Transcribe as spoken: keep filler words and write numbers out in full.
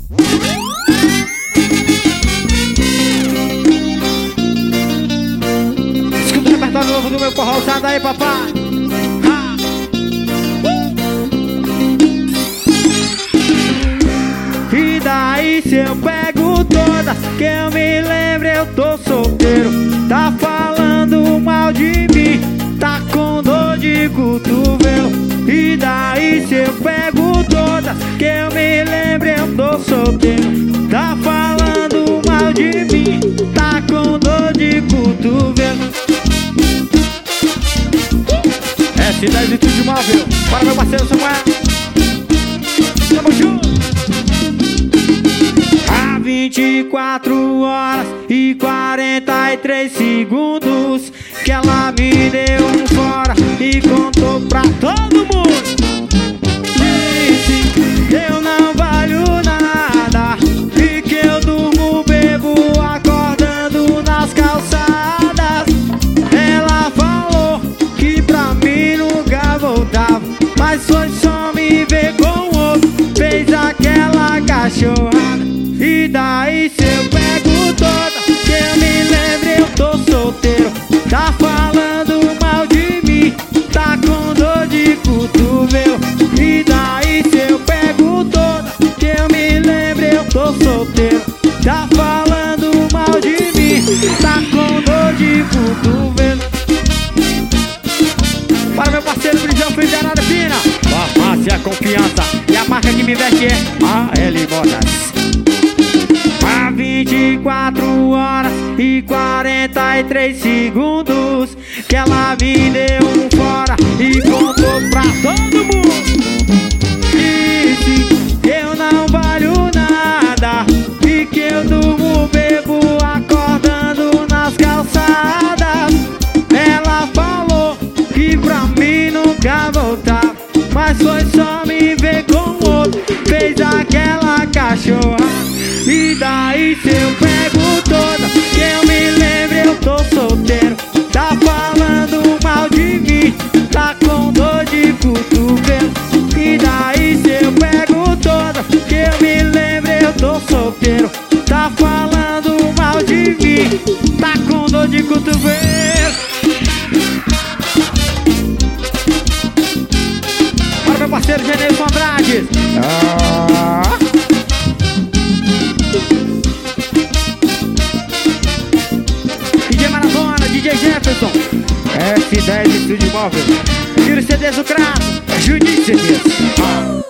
Escuta o repertório novo do meu forró, sai daí, papai. Ha! E daí se eu pego todas, que eu me lembro eu tô solteiro. Tá falando mal de mim, tá com dor de cotovelo. E daí se eu pego todas, que eu me lembro eu tô solteiro. Tá falando mal de mim, tá com dor de cotovelo. S dez e tudo móvel, para meu parceiro Samuel. Tamo junto. Há vinte e quatro horas e quarenta e três segundos que ela me deu um fora e contou pra todo mundo. Disse que eu não valho nada e que eu durmo bebo acordando nas calçadas. Ela falou que pra mim nunca voltava, mas foi só me ver com o outro, fez aquela cachorrada. E daí se eu pego toda, que eu me lembro eu tô solteiro. Tá falando mal de mim, tá com dor de cotovelo. E daí se eu pego toda, que eu me lembro eu tô solteiro. Tá falando mal de mim, tá com dor de cotovelo. Para meu parceiro Brijão Filho de Araripina, farmácia confiança, e a marca que me veste é A L Modas. Há vinte e quatro horas e quarenta e três segundos que ela me deu um fora e contou pra todo mundo. Disse que eu não valho nada e que eu durmo bebo acordando nas calçadas. Ela falou que pra mim nunca voltava, mas foi só me ver com o outro, fez aquela cachorra. E daí se eu pego toda, que eu me lembro eu tô solteiro. Tá falando mal de mim, tá com dor de cotovelo. E daí se eu pego toda, que eu me lembro eu tô solteiro. Tá falando mal de mim, tá com dor de cotovelo. Para meu parceiro Geneilson Andrade. Ah. D J Maratona, D J Jefferson, S dez Estúdio Móvel, Tiro C Ds do Crato, Juninho C Ds. Ah.